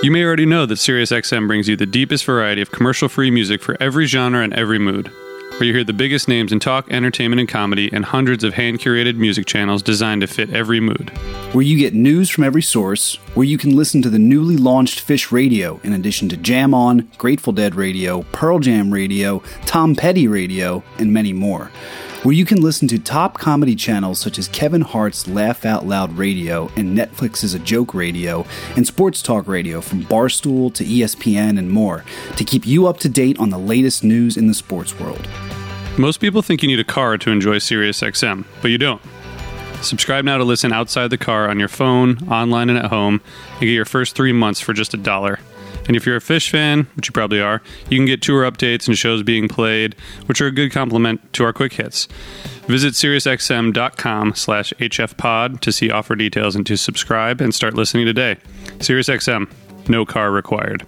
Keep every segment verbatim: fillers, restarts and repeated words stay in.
You may already know that SiriusXM brings you the deepest variety of commercial-free music for every genre and every mood, where you hear the biggest names in talk, entertainment, and comedy, and hundreds of hand-curated music channels designed to fit every mood. Where you get news from every source, where you can listen to the newly launched Fish Radio, in addition to Jam On, Grateful Dead Radio, Pearl Jam Radio, Tom Petty Radio, and many more. Where you can listen to top comedy channels such as Kevin Hart's Laugh Out Loud Radio and Netflix's A Joke Radio, and sports talk radio from Barstool to E S P N and more, to keep you up to date on the latest news in the sports world. Most people think you need a car to enjoy SiriusXM, but you don't. Subscribe now to listen outside the car on your phone, online, and at home, and get your first three months for just a dollar. And if you're a Phish fan, which you probably are, you can get tour updates and shows being played, which are a good complement to our quick hits. Visit SiriusXM.com slash HFPod to see offer details and to subscribe and start listening today. SiriusXM, no car required.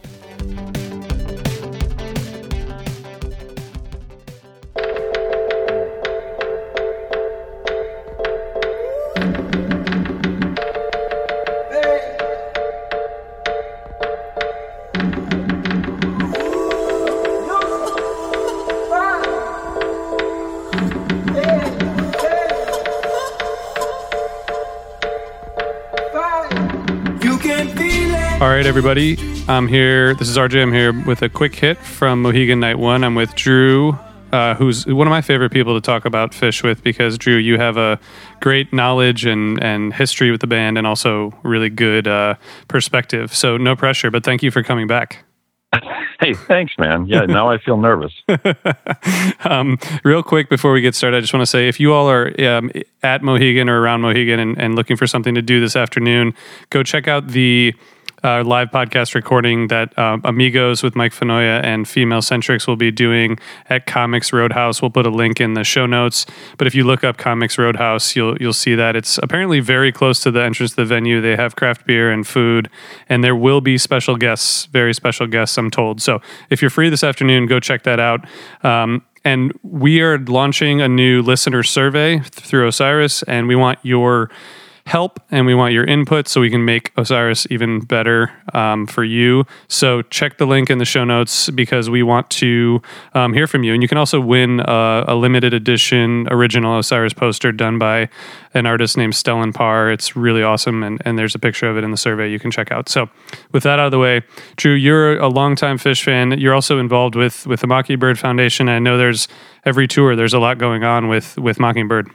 All right, everybody. I'm here. This is R J. I'm here with a quick hit from Mohegan Night One. I'm with Drew, uh, who's one of my favorite people to talk about Phish with, because Drew, you have a great knowledge and, and history with the band, and also really good uh, perspective. So no pressure, but thank you for coming back. Hey, thanks, man. Yeah, now I feel nervous. um, real quick before we get started, I just want to say, if you all are um, at Mohegan or around Mohegan and, and looking for something to do this afternoon, go check out the Uh, live podcast recording that uh, Amigos with Mike Fanoia and Female Centrics will be doing at Comics Roadhouse. We'll put a link in the show notes. But if you look up Comics Roadhouse, you'll you'll see that it's apparently very close to the entrance to the venue. They have craft beer and food, and there will be special guests, very special guests, I'm told. So if you're free this afternoon, go check that out. Um, and we are launching a new listener survey through Osiris, and we want your help and we want your input so we can make Osiris even better um, for you. So check the link in the show notes, because we want to um, hear from you. And you can also win uh, a limited edition original Osiris poster done by an artist named Stellan Parr. It's really awesome, and, and there's a picture of it in the survey you can check out. So with that out of the way, Drew, you're a longtime Phish fan. You're also involved with, with the Mockingbird Foundation. I know there's every tour, there's a lot going on with, with Mockingbird.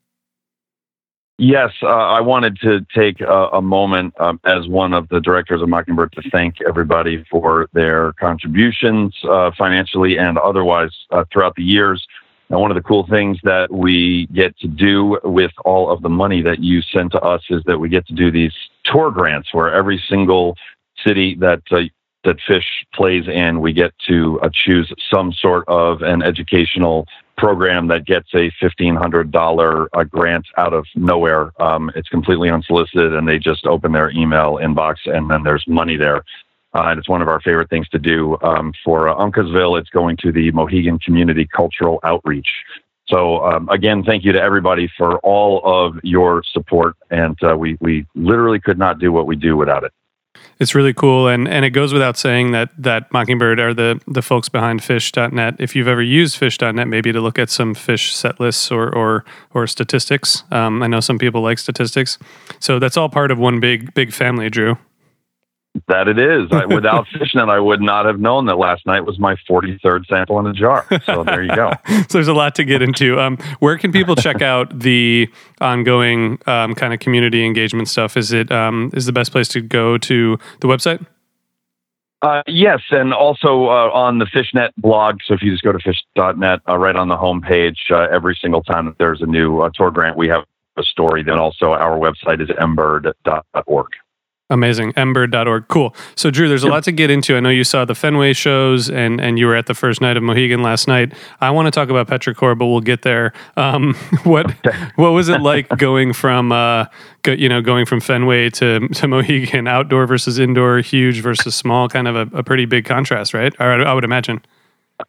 Yes, uh, I wanted to take a, a moment um, as one of the directors of Mockingbird to thank everybody for their contributions uh, financially and otherwise uh, throughout the years. And one of the cool things that we get to do with all of the money that you send to us is that we get to do these tour grants, where every single city that uh, that Phish plays in, we get to uh, choose some sort of an educational program that gets a fifteen hundred dollars uh, grant out of nowhere. Um, it's completely unsolicited, and they just open their email inbox, and then there's money there. Uh, and it's one of our favorite things to do. Um, for uh, Uncasville, it's going to the Mohegan Community Cultural Outreach. So um, again, thank you to everybody for all of your support, and uh, we, we literally could not do what we do without it. It's really cool, and, and it goes without saying that that Mockingbird are the, the folks behind Phish dot net. If you've ever used Phish dot net, maybe to look at some Phish set lists or or, or statistics. Um, I know some people like statistics. So that's all part of one big big family, Drew. That it is. I, without Fishnet, I would not have known that last night was my forty-third sample in a jar. So there you go. So there's a lot to get into. Um, where can people check out the ongoing um, kind of community engagement stuff? Is it um, is the best place to go to the website? Uh, yes, and also uh, on the Fishnet blog. So if you just go to Phish dot net, uh, right on the homepage, uh, every single time that there's a new uh, tour grant, we have a story. Then also our website is m bird dot org. Amazing. m bird dot org. Cool. So, Drew, there's a yep. lot to get into. I know you saw the Fenway shows, and, and you were at the first night of Mohegan last night. I want to talk about Petrichor, but we'll get there. Um, what what was it like going from uh, go, you know going from Fenway to to Mohegan? Outdoor versus indoor, huge versus small, kind of a, a pretty big contrast, right? Or I would imagine.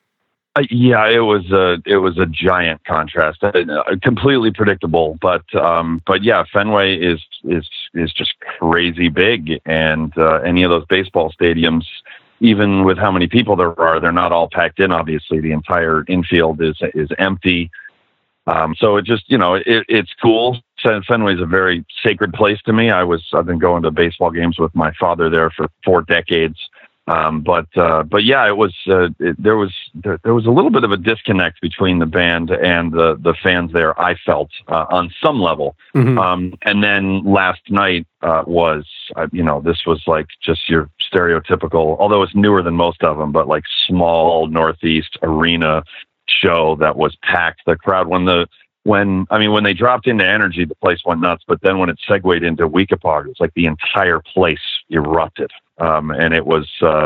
Uh, yeah, it was a it was a giant contrast, uh, completely predictable. But um, but yeah, Fenway is is is just crazy big, and uh, any of those baseball stadiums, even with how many people there are, they're not all packed in. Obviously, the entire infield is is empty. Um, so it just you know it, it's cool. Fenway is a very sacred place to me. I was I've been going to baseball games with my father there for four decades. Um, but, uh, but yeah, it was, uh, it, there was, there, there was a little bit of a disconnect between the band and the, the fans there, I felt, uh, on some level. Mm-hmm. Um, and then last night, uh, was, uh, you know, this was like just your stereotypical, although it's newer than most of them, but like small Northeast arena show that was packed. The crowd, when the, when, I mean, when they dropped into Energy, the place went nuts, but then when it segued into Weekapaug, it was like the entire place erupted. Um, and it was uh,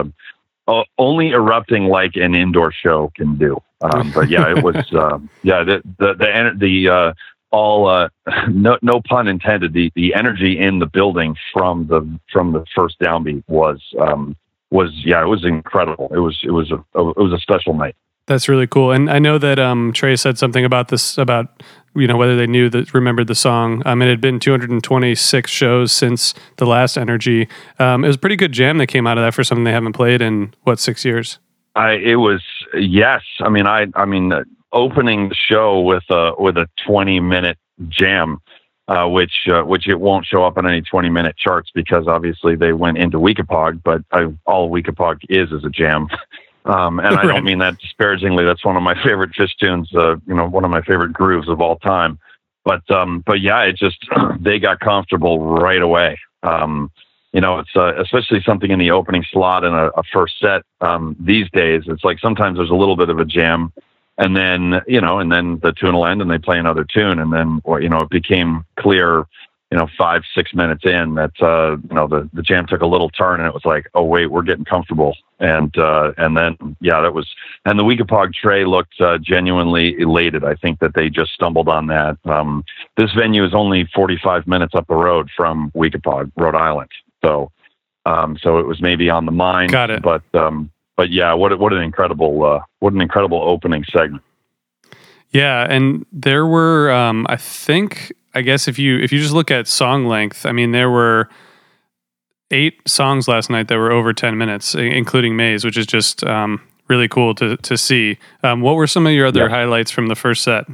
only erupting like an indoor show can do. Um, but yeah, it was. Uh, yeah, the the the, the uh, all uh, no no pun intended. The the energy in the building from the from the first downbeat was um, was yeah, it was incredible. It was it was a it was a special night. That's really cool. And I know that um, Trey said something about this, about, you know, whether they knew that, remembered the song. Um, it had been two hundred twenty-six shows since the last Energy. Um, it was a pretty good jam that came out of that for something they haven't played in, what, six years? I, it was, yes. I mean, I, I mean, uh, opening the show with a, with a twenty minute jam, uh, which, uh, which it won't show up on any twenty minute charts because obviously they went into Weekapaug, but I, all Weekapaug is, is a jam. Um, and I don't mean that disparagingly. That's one of my favorite Phish tunes, uh, you know, one of my favorite grooves of all time. But, um, but yeah, it just, they got comfortable right away. Um, you know, it's, uh, especially something in the opening slot in a, a first set, um, these days, it's like sometimes there's a little bit of a jam and then, you know, and then the tune will end and they play another tune. And then, or, you know, it became clear, you know, five, six minutes in that, uh, you know, the, the jam took a little turn and it was like, oh wait, we're getting comfortable. And, uh, and then, yeah, that was, and the Weekapaug Trey looked, uh, genuinely elated. I think that they just stumbled on that. Um, this venue is only forty-five minutes up the road from Weekapaug, Rhode Island. So, um, so it was maybe on the mind. Got it. But, um, but yeah, what, what an incredible, uh, what an incredible opening segment. Yeah. And there were, um, I think, I guess if you if you just look at song length, I mean, there were eight songs last night that were over ten minutes, including Maze, which is just um, really cool to to see. Um, what were some of your other yeah. highlights from the first set?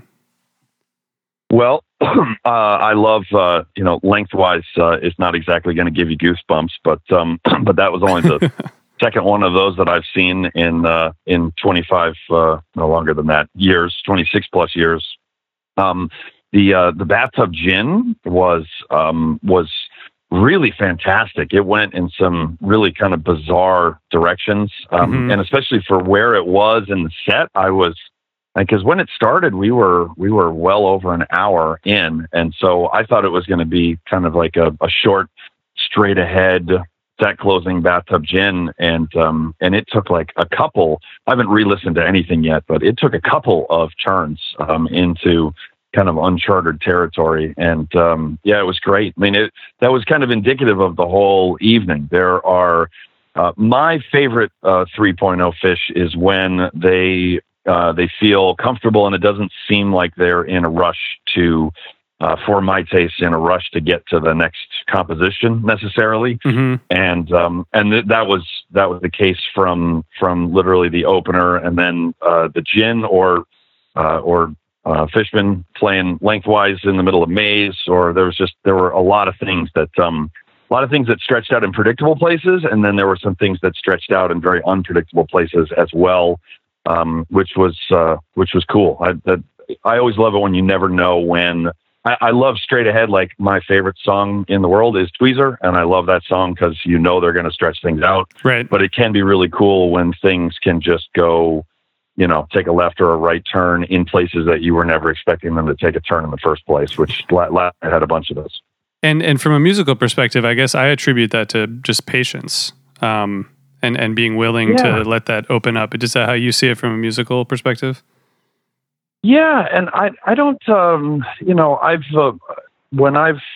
Well, uh, I love uh, you know lengthwise uh, it's not exactly going to give you goosebumps, but um, but that was only the second one of those that I've seen in uh, in twenty-five uh, no longer than that years, twenty-six plus years. Um, The uh, the Bathtub Gin was um, was really fantastic. It went in some really kind of bizarre directions, um, mm-hmm. and especially for where it was in the set, I was because when it started, we were we were well over an hour in, and so I thought it was going to be kind of like a, a short, straight ahead set closing Bathtub Gin, and um, and it took like a couple. I haven't re-listened to anything yet, but it took a couple of turns um, into kind of uncharted territory. And, um, yeah, it was great. I mean, it, that was kind of indicative of the whole evening. There are, uh, my favorite, uh, three point oh Phish is when they, uh, they feel comfortable and it doesn't seem like they're in a rush to, uh, for my taste, in a rush to get to the next composition necessarily. Mm-hmm. And, um, and th- that was, that was the case from, from literally the opener and then, uh, the Gin or, uh, or, Uh, Fishman playing lengthwise in the middle of Maze, or there was just, there were a lot of things that, um, a lot of things that stretched out in predictable places. And then there were some things that stretched out in very unpredictable places as well. Um, which was, uh, which was cool. I, that, I always love it when you never know when I, I love Straight Ahead. Like my favorite song in the world is Tweezer. And I love that song cause you know, they're going to stretch things out, right? But it can be really cool when things can just go, you know, take a left or a right turn in places that you were never expecting them to take a turn in the first place, which I had a bunch of those. And and from a musical perspective, I guess I attribute that to just patience um, and, and being willing yeah. to let that open up. Is that how you see it from a musical perspective? Yeah. And I, I don't, um, you know, I've, uh, when I've,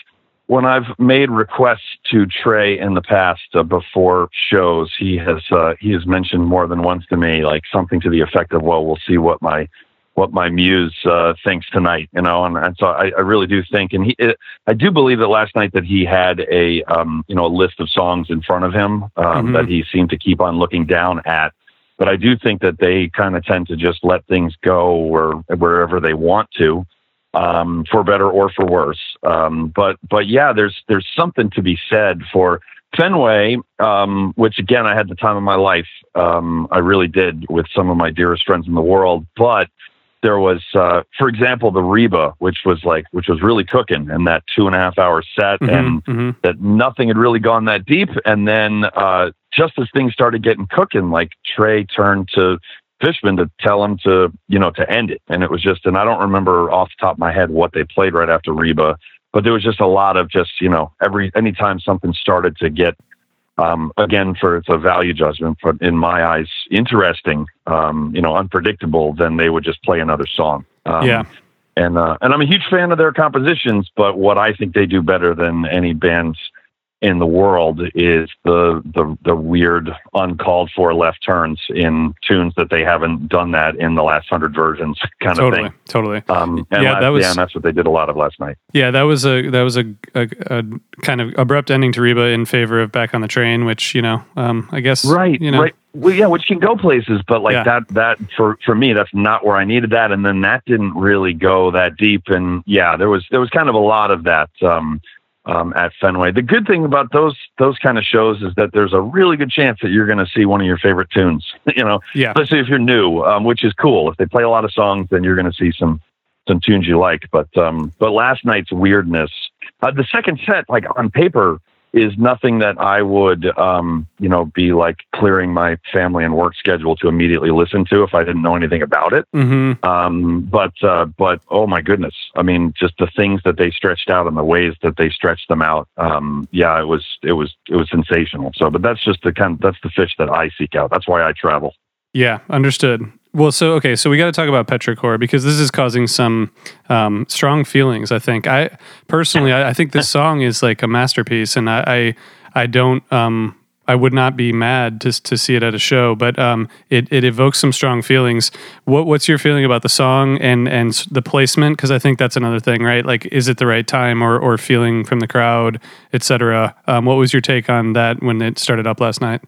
when I've made requests to Trey in the past uh, before shows, he has uh, he has mentioned more than once to me, like something to the effect of, "Well, we'll see what my what my muse uh, thinks tonight," you know. And, and so I, I really do think, and he, it, I do believe that last night that he had a um, you know a list of songs in front of him um, mm-hmm. that he seemed to keep on looking down at. But I do think that they kind of tend to just let things go or wherever they want to. Um, for better or for worse. Um, but, but yeah, there's, there's something to be said for Fenway, um, which again, I had the time of my life. Um, I really did with some of my dearest friends in the world, but there was, uh, for example, the Reba, which was like, which was really cooking in that two and a half hour set mm-hmm, and mm-hmm. that nothing had really gone that deep. And then, uh, just as things started getting cooking, like Trey turned to Fishman to tell him to, you know, to end it. And it was just, and I don't remember off the top of my head what they played right after Reba, but there was just a lot of just, you know, every, anytime something started to get, um, again, for it's a value judgment, but in my eyes, interesting, um, you know, unpredictable, then they would just play another song. Um, yeah. And, uh, and I'm a huge fan of their compositions, but what I think they do better than any bands in the world is the, the the weird uncalled for left turns in tunes that they haven't done that in the last hundred versions kind totally, of thing. Totally. Um, and yeah, last, that was, yeah, and that's what they did a lot of last night. Yeah, that was a that was a, a, a kind of abrupt ending to Reba in favor of Back on the Train, which, you know, um, I guess right, you know, right. Well, yeah, which can go places, but like yeah. that that for for me, that's not where I needed that, and then that didn't really go that deep, and yeah, there was there was kind of a lot of that. Um, Um, at Fenway. The good thing about those those kind of shows is that there's a really good chance that you're going to see one of your favorite tunes, you know, yeah. especially if you're new, um, which is cool. If they play a lot of songs, then you're going to see some some tunes you like. But um, but last night's weirdness, uh, the second set, like on paper, is nothing that I would, um, you know, be like clearing my family and work schedule to immediately listen to if I didn't know anything about it. Mm-hmm. Um, but, uh, but, oh my goodness. I mean, just the things that they stretched out and the ways that they stretched them out. Um, yeah, it was, it was, it was sensational. So, but that's just the kind of, that's the fish that I seek out. That's why I travel. Yeah. Understood. Well, so, okay, so we got to talk about Petrichor because this is causing some um, strong feelings, I think. I personally, I, I think this song is like a masterpiece, and I, I, I don't, um, I would not be mad to to see it at a show, but um, it, it evokes some strong feelings. What What's your feeling about the song and, and the placement? Because I think that's another thing, right? Like, is it the right time or, or feeling from the crowd, et cetera? Um, what was your take on that when it started up last night?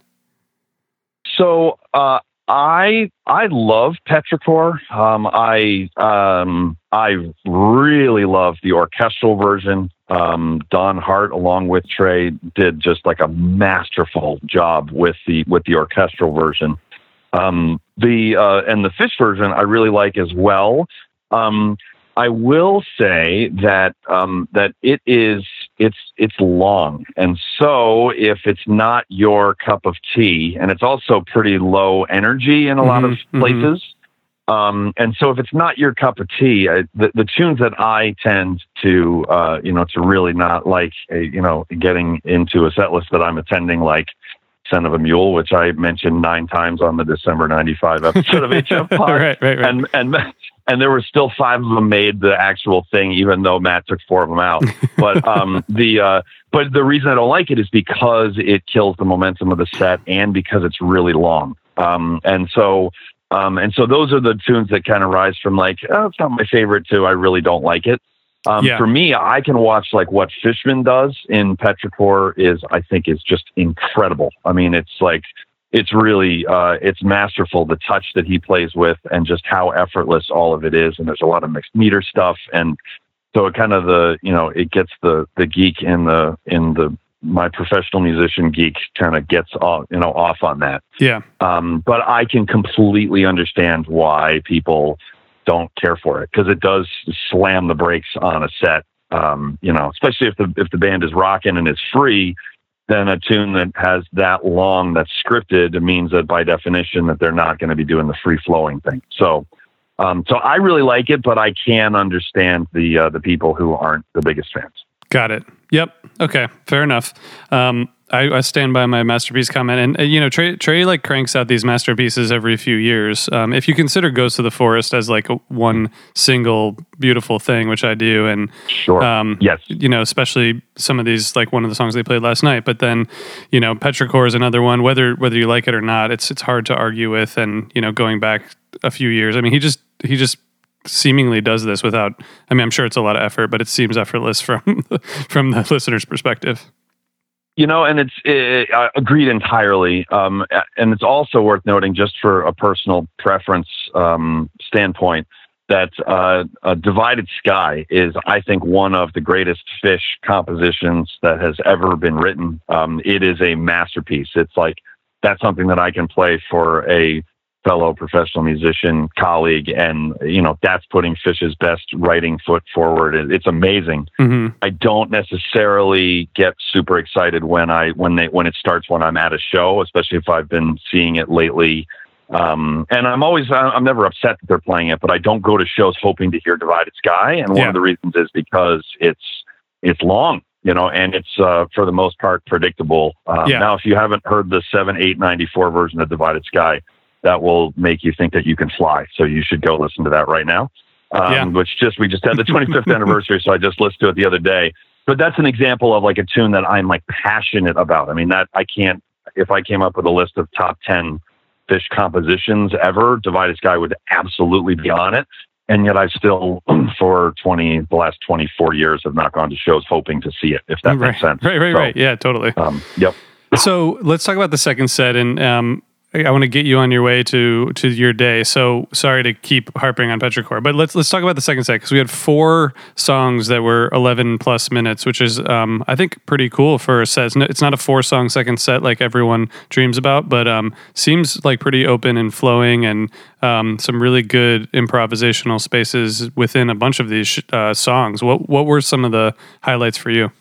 So, uh, I I love Petrichor. Um, I um, I really love the orchestral version. Um, Don Hart, along with Trey, did just like a masterful job with the with the orchestral version. Um, the uh, and the Fish version I really like as well. Um, I will say that um, that it is it's it's long, and so if it's not your cup of tea, and it's also pretty low energy in a mm-hmm, lot of places, mm-hmm. um, and so if it's not your cup of tea, I, the the tunes that I tend to uh, you know to really not like, uh, you know, getting into a set list that I'm attending, like Scent of a Mule, which I mentioned nine times on the December ninety-five episode of H F Pod, right, right, right, and and. And there were still five of them made the actual thing, even though Matt took four of them out. But um, the uh, but the reason I don't like it is because it kills the momentum of the set, and because it's really long. Um, and so um, and so those are the tunes that kind of rise from like, oh, it's not my favorite to I really don't like it. Um, yeah. For me, I can watch like what Fishman does in Petrichor is I think is just incredible. I mean, it's like. It's really, uh, it's masterful, the touch that he plays with and just how effortless all of it is. And there's a lot of mixed meter stuff. And so it kind of the, you know, it gets the, the geek in the, in the, my professional musician geek kind of gets off, you know, off on that. Yeah. Um, but I can completely understand why people don't care for it, because it does slam the brakes on a set. Um, you know, especially if the, if the band is rocking and it's free, then a tune that has that long that's scripted, it means that by definition that they're not going to be doing the free flowing thing. So, um, so I really like it, but I can understand the, uh, the people who aren't the biggest fans. Got it. Yep. Okay. Fair enough. Um, I, I stand by my masterpiece comment, and uh, you know, Trey, Trey like cranks out these masterpieces every few years. Um, if you consider "Ghost of the Forest" as like a, one single beautiful thing, which I do, and sure, um, yes, you know, especially some of these, like one of the songs they played last night. But then, you know, Petrichor is another one. Whether whether you like it or not, it's it's hard to argue with. And you know, going back a few years, I mean, he just he just seemingly does this without. I mean, I'm sure it's a lot of effort, but it seems effortless from from the listener's perspective. You know, and it's it, I agreed entirely. Um, and it's also worth noting, just for a personal preference um, standpoint, that uh, a Divided Sky is, I think, one of the greatest Phish compositions that has ever been written. Um, it is a masterpiece. It's like, that's something that I can play for a fellow professional musician colleague, and you know, that's putting Phish's best writing foot forward. It's amazing. Mm-hmm. I don't necessarily get super excited when I when they when it starts when I'm at a show, especially if I've been seeing it lately. Um, and I'm always I'm never upset that they're playing it, but I don't go to shows hoping to hear Divided Sky. And one yeah. of the reasons is because it's it's long, you know, and it's uh, for the most part predictable. Um, yeah. Now, if you haven't heard the seven eight ninety-four version of Divided Sky, that will make you think that you can fly. So you should go listen to that right now. Um, yeah. Which just, we just had the twenty-fifth anniversary. So I just listened to it the other day, but that's an example of like a tune that I'm like passionate about. I mean, that I can't, if I came up with a list of top ten Phish compositions ever, Divided Sky would absolutely be on it. And yet I still, for twenty, the last twenty-four years, have not gone to shows hoping to see it, if that right. makes sense. Right, right, so, right. Yeah, totally. Um, yep. So let's talk about the second set. And, um, I want to get you on your way to, to your day. So sorry to keep harping on Petrichor, but let's let's talk about the second set, because we had four songs that were eleven plus minutes, which is um, I think pretty cool for a set. It's not a four song second set like everyone dreams about, but um, seems like pretty open and flowing, and um, some really good improvisational spaces within a bunch of these uh, songs. What what were some of the highlights for you?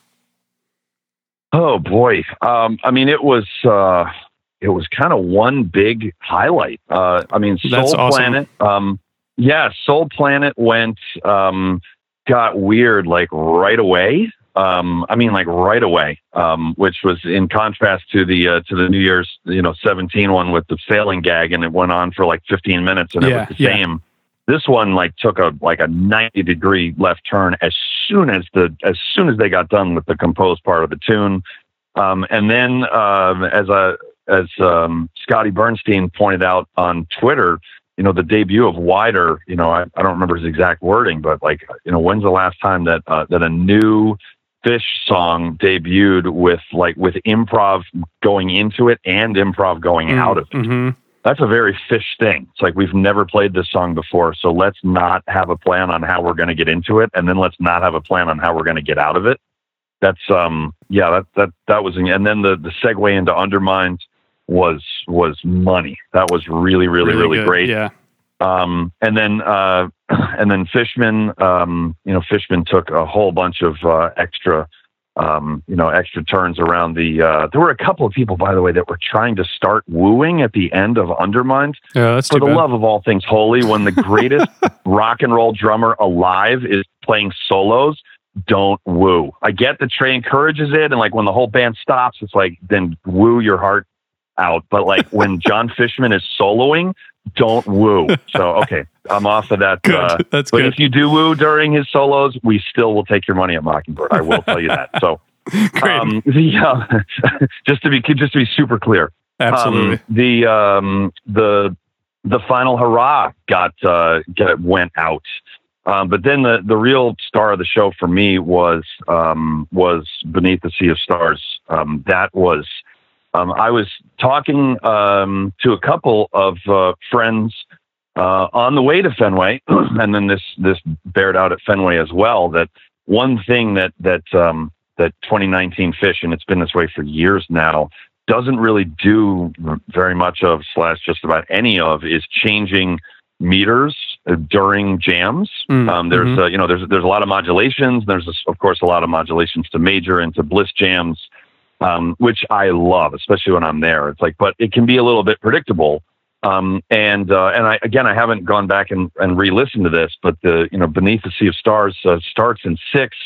Oh boy, um, I mean it was. Uh... It was kind of one big highlight. Uh, I mean, Soul That's awesome. Planet. Um, yeah, Soul Planet went, um, got weird like right away. Um, I mean, like right away, um, which was in contrast to the uh, to the New Year's, you know, seventeen one with the sailing gag, and it went on for like fifteen minutes, and yeah, it was the yeah. same. This one like took a like a ninety degree left turn as soon as the as soon as they got done with the composed part of the tune, um, and then uh, as a As um, Scotty Bernstein pointed out on Twitter, you know, the debut of Wider, you know, I, I don't remember his exact wording, but like, you know, when's the last time that uh, that a new Phish song debuted with like with improv going into it and improv going mm, out of it? Mm-hmm. That's a very Phish thing. It's like, we've never played this song before, so let's not have a plan on how we're going to get into it, and then let's not have a plan on how we're going to get out of it. That's um, yeah, that that that was, and then the the segue into Undermined was was money. That was really really really, really great. Yeah. Um, and then uh, and then Fishman, um, you know, Fishman took a whole bunch of uh, extra, um, you know, extra turns around the. Uh, there were a couple of people, by the way, that were trying to start wooing at the end of Undermined. Yeah, that's for too the bad. love of all things holy, when the greatest rock and roll drummer alive is playing solos, don't woo. I get that Trey encourages it, and like when the whole band stops, it's like, then woo your heart out. But like when John Fishman is soloing, don't woo. So okay, I'm off of that. Good. Uh, That's but good. if you do woo during his solos, we still will take your money at Mockingbird. I will tell you that. So um, the uh, just to be just to be super clear, absolutely. Um, the um, the the final hurrah got uh, got went out. Um, but then the, the real star of the show for me was um, was Beneath the Sea of Stars. Um, that was um, I was talking um, to a couple of uh, friends uh, on the way to Fenway, and then this this bared out at Fenway as well. That one thing that that um, that twenty nineteen Phish, and it's been this way for years now, doesn't really do very much of slash just about any of is changing meters during jams. Mm, um, there's mm-hmm. uh, you know there's there's a lot of modulations. There's of course a lot of modulations to major and to bliss jams, um, which I love, especially when I'm there. It's like, but it can be a little bit predictable. Um, and uh, and I again I haven't gone back and, and re-listened to this, but the you know Beneath the Sea of Stars uh, starts in six,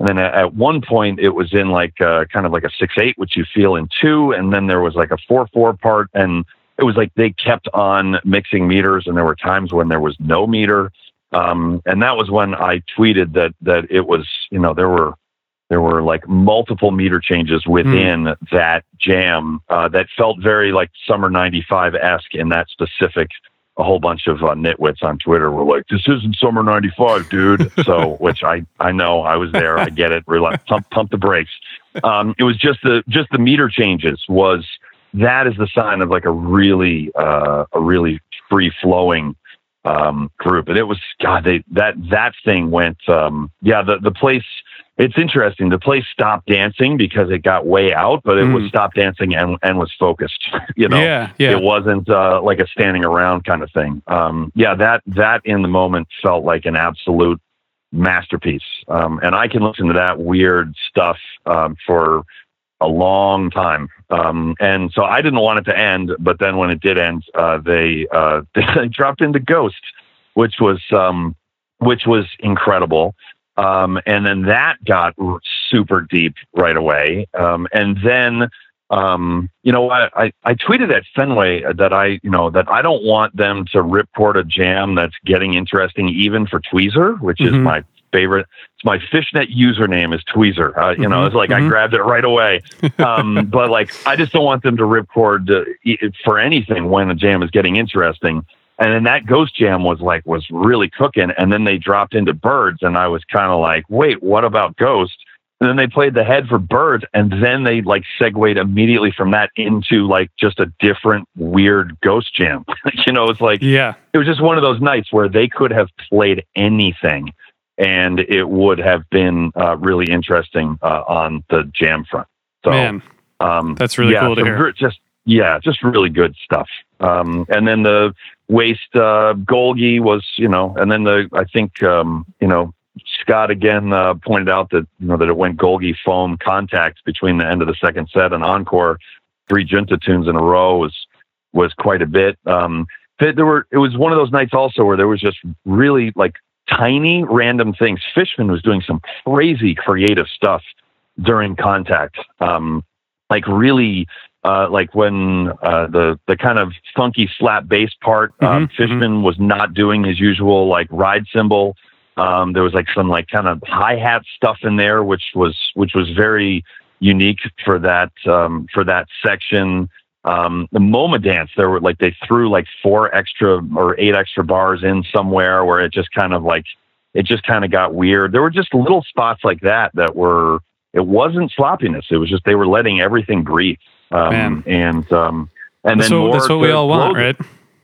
And then at, at one point it was in like uh, kind of like a six eight, which you feel in two. And then there was like a four four part, and it was like they kept on mixing meters, and there were times when there was no meter. Um, and that was when I tweeted that that it was, you know, there were there were like multiple meter changes within mm. that jam uh, that felt very like Summer ninety-five-esque in that specific. A whole bunch of uh, nitwits on Twitter were like, "This isn't Summer ninety-five, dude." So, which I, I know, I was there, I get it. Relax, pump, pump the brakes. Um, it was just the just the meter changes was that is the sign of like a really uh, a really free flowing um, group, and it was God. They that that thing went. Um, yeah, the the place. It's interesting. The place stopped dancing because it got way out, but it mm. was stopped dancing and, and was focused. You know, yeah, yeah. It wasn't uh, like a standing around kind of thing. Um, yeah, that that in the moment felt like an absolute masterpiece. Um, and I can listen to that weird stuff um, for a long time. Um, and so I didn't want it to end, but then when it did end, uh, they uh, they dropped into Ghost, which was um, which was incredible. Um, and then that got super deep right away. Um, and then, um, you know, I, I, I tweeted at Fenway that I, you know, that I don't want them to ripcord a jam that's getting interesting even for Tweezer, which mm-hmm. is my favorite. It's my fishnet username is Tweezer. Uh, you mm-hmm. know, it's like mm-hmm. I grabbed it right away. Um, but like, I just don't want them to ripcord uh, for anything when a jam is getting interesting. And then that Ghost jam was like, was really cooking. And then they dropped into Birds, and I was kind of like, wait, what about Ghost? And then they played the head for Birds, and then they like segued immediately from that into like just a different weird Ghost jam. You know, it's like, yeah, it was just one of those nights where they could have played anything and it would have been uh, really interesting uh, on the jam front. So, Man, um, that's really yeah, cool to so hear. Just, yeah, just really good stuff. Um, and then the Waste uh, Golgi was, you know, and then the I think um, you know Scott again uh, pointed out that you know that it went Golgi foam contact between the end of the second set and encore. Three Junta tunes in a row was was quite a bit. Um, there were it was one of those nights also where there was just really like tiny random things. Fishman was doing some crazy creative stuff during contact, um, like really. Uh, like when uh, the the kind of funky slap bass part, mm-hmm, uh, Fishman mm-hmm. was not doing his usual like ride cymbal. Um, there was like some like kind of hi hat stuff in there, which was which was very unique for that um, for that section. Um, the MoMA dance, there were like they threw like four extra or eight extra bars in somewhere where it just kind of like it just kind of got weird. There were just little spots like that that were it wasn't sloppiness. It was just they were letting everything breathe. Um, and, um, and that's then what, more that's what we all want, right?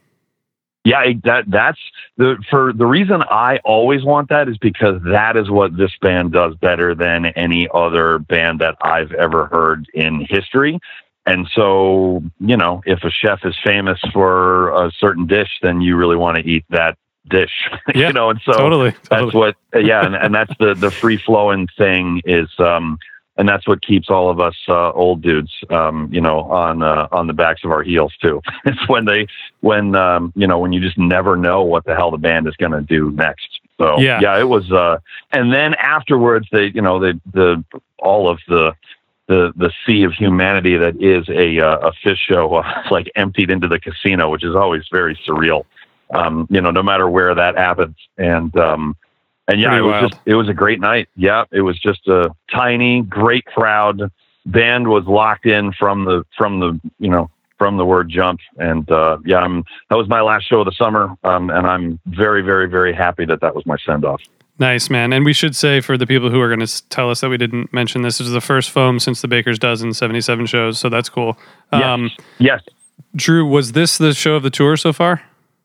Yeah, that, that's the, for the reason I always want that is because that is what this band does better than any other band that I've ever heard in history. And so, you know, if a chef is famous for a certain dish, then you really want to eat that dish, yeah, you know? And so totally, that's totally. what, yeah. And, and that's the, the free flowing thing is, um, and that's what keeps all of us uh, old dudes, um, you know, on uh, on the backs of our heels too. It's when they, when um, you know, when you just never know what the hell the band is going to do next. So yeah, yeah, it was. Uh, and then afterwards, they, you know, the the all of the the the sea of humanity that is a uh, a Phish show, uh, like emptied into the casino, which is always very surreal. Um, you know, no matter where that happens, and. Um, And yeah, Pretty it was wild. just, it was a great night. Yeah. It was just a tiny, great crowd. Band was locked in from the, from the, you know, from the word jump. And, uh, yeah, I'm, that was my last show of the summer. Um, and I'm very, very, very happy that that was my send off. Nice, man. And we should say for the people who are going to tell us that we didn't mention this, this is the first foam since the Baker's Dozen, seventy-seven shows. So that's cool. Um, yes. yes. Drew, was this the show of the tour so far?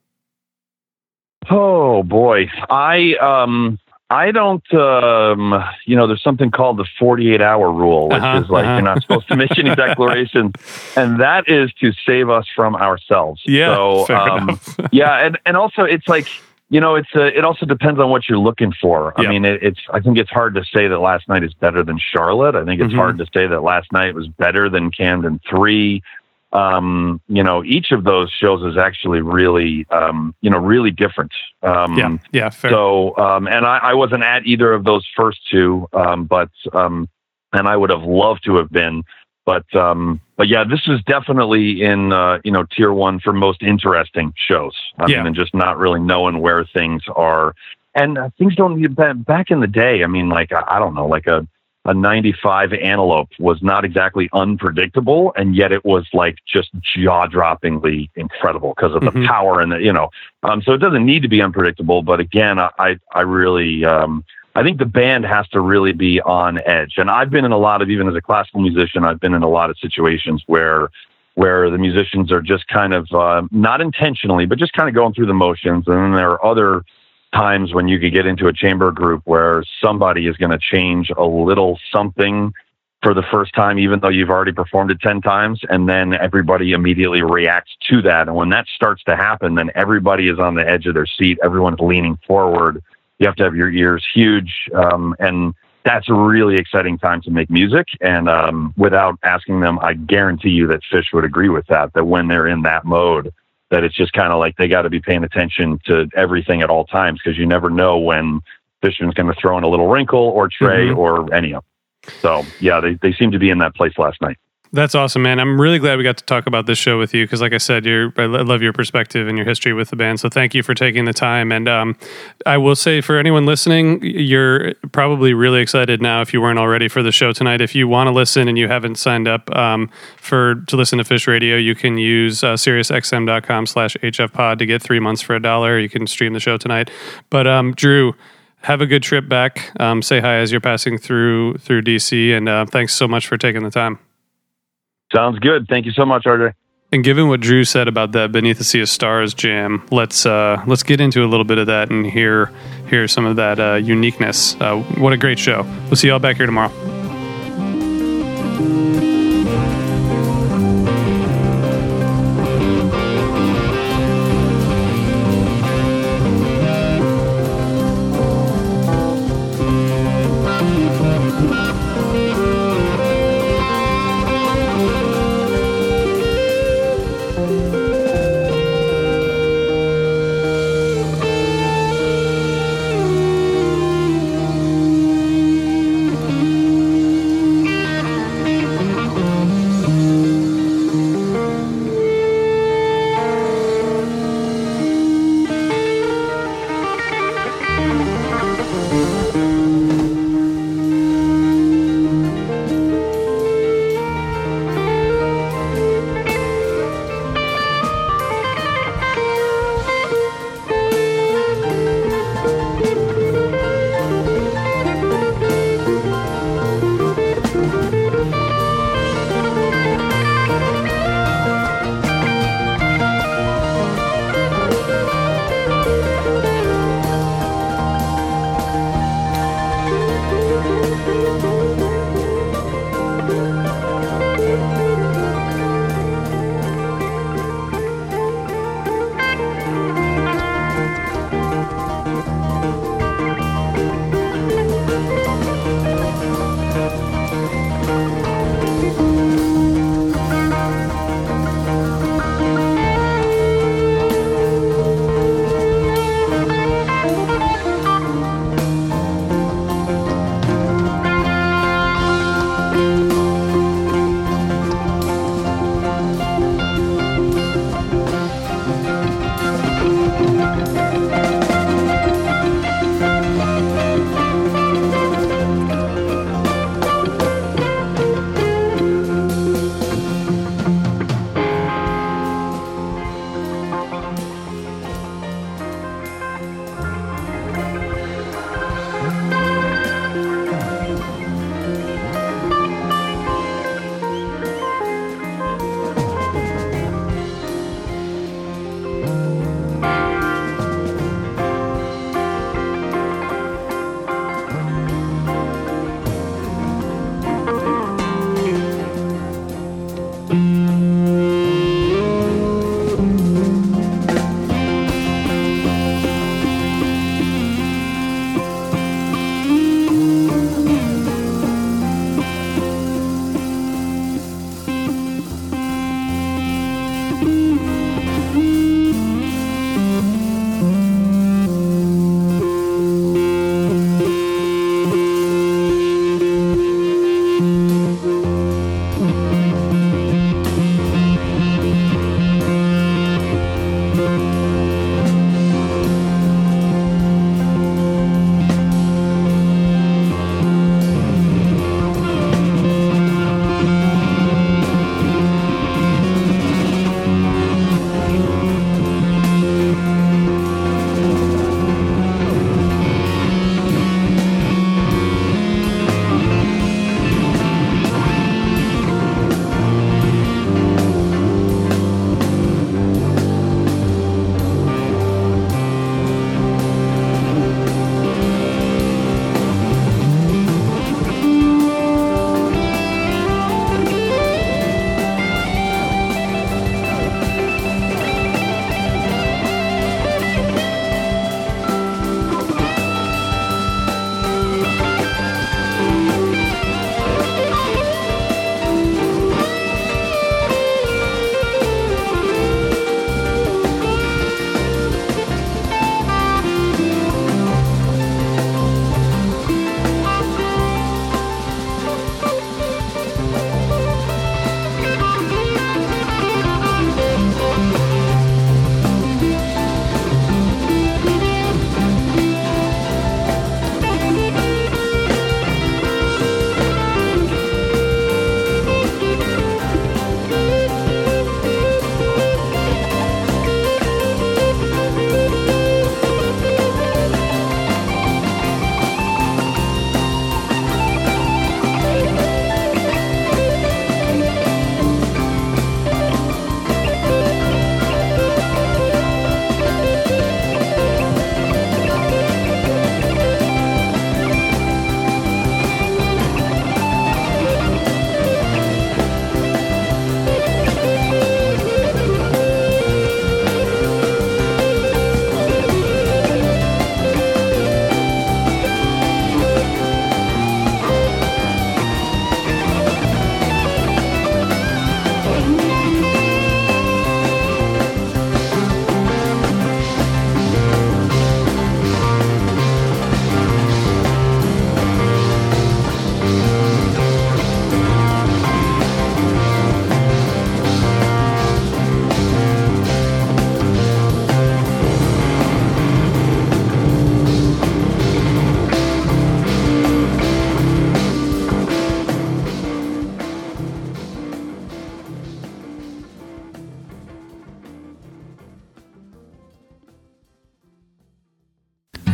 Oh boy. I, um, I don't, um, you know, there's something called the forty-eight hour rule, which uh-huh, is like, uh-huh. you're not supposed to make any declarations, and that is to save us from ourselves. Yeah. So, fair um, enough. yeah. And, and also it's like, you know, it's, uh, it also depends on what you're looking for. I yeah. mean, it, it's, I think it's hard to say that Last Night is better than Charlotte. I think it's mm-hmm. hard to say that Last Night was better than Camden three. um, you know, each of those shows is actually really, um, you know, really different. Um, yeah, yeah, fair. So, um, and I, I wasn't at either of those first two, um, but, um, and I would have loved to have been, but, um, but yeah, this is definitely in, uh, you know, tier one for most interesting shows. I yeah. mean, and just not really knowing where things are, and uh, things don't, back in the day, I mean, like, I, I don't know, like a, a ninety-five Antelope was not exactly unpredictable, and yet it was like just jaw-droppingly incredible because of mm-hmm. the power and the, you know, um, so it doesn't need to be unpredictable. But again, I, I really, um, I think the band has to really be on edge. And I've been in a lot of, even as a classical musician, I've been in a lot of situations where, where the musicians are just kind of, uh, not intentionally, but just kind of going through the motions. And then there are other times when you could get into a chamber group where somebody is going to change a little something for the first time, even though you've already performed it ten times, and then everybody immediately reacts to that. And when that starts to happen, then everybody is on the edge of their seat. Everyone's leaning forward. You have to have your ears huge. Um, and that's a really exciting time to make music. And um, without asking them, I guarantee you that Phish would agree with that, that when they're in that mode, that it's just kind of like they got to be paying attention to everything at all times, because you never know when Fishman's going to throw in a little wrinkle or Trey mm-hmm. or any of them. So, yeah, they, they seem to be in that place last night. That's awesome, man. I'm really glad we got to talk about this show with you because, like I said, you're, I love your perspective and your history with the band. So thank you for taking the time. And um, I will say for anyone listening, you're probably really excited now if you weren't already for the show tonight. If you want to listen and you haven't signed up um, for to listen to Phish Radio, you can use uh, SiriusXM.com slash HFPod to get three months for a dollar. You can stream the show tonight. But um, Drew, have a good trip back. Um, say hi as you're passing through through D C. And uh, thanks so much for taking the time. Sounds good. Thank you so much, R J. And given what Drew said about that Beneath the Sea of Stars jam, let's uh, let's get into a little bit of that and hear hear some of that uh, uniqueness. Uh, what a great show. We'll see you all back here tomorrow. Thank you.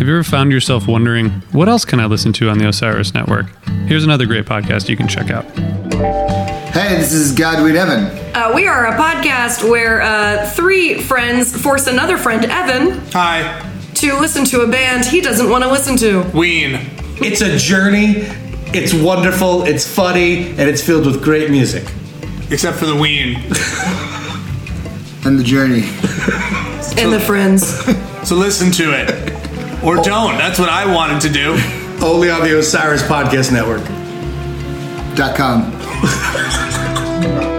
you ever found yourself wondering, what else can I listen to on the Osiris Network? Here's another great podcast you can check out. Hey, this is Godwin Evan. Uh, we are a podcast where uh, three friends force another friend, Evan, Hi. to listen to a band he doesn't want to listen to. Ween. It's a journey. It's wonderful. It's funny, and it's filled with great music. Except for the Ween. And the journey. And the friends. So listen to it. Or don't. That's what I wanted to do. Only on the Osiris Podcast Network. Dot com.